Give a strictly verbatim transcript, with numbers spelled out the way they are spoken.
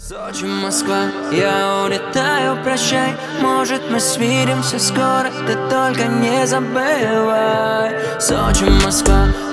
Сочи, Москва, я улетаю, прощай. Может, мы свидимся скоро, ты только не забывай. Сочи, Москва,